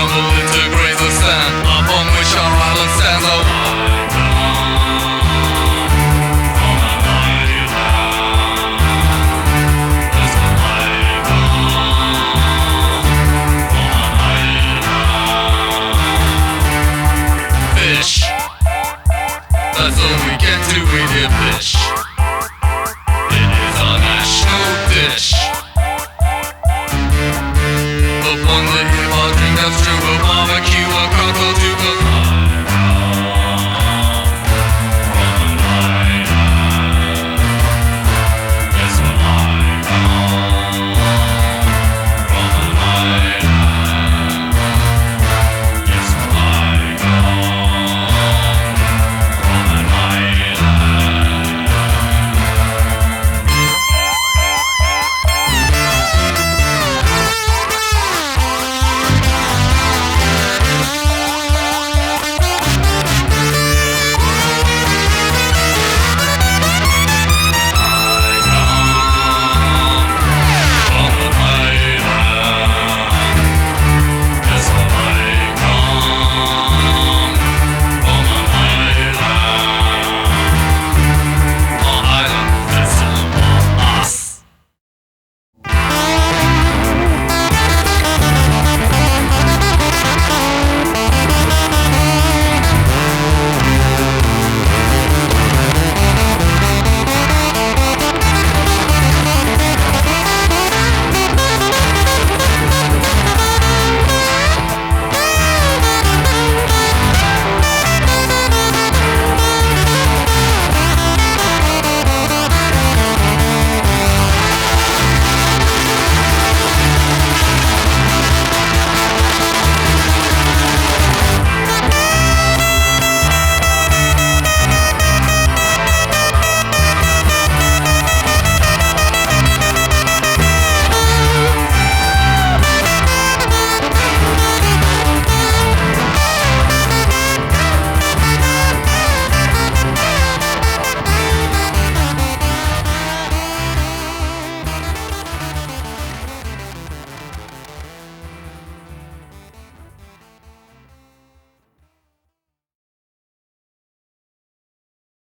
the little grains of sand upon which our island stands. Fish, that's all we get to eat here, fish. It is our national dish. Upon the hill, our drink that's true, a barbecue, a cocktail,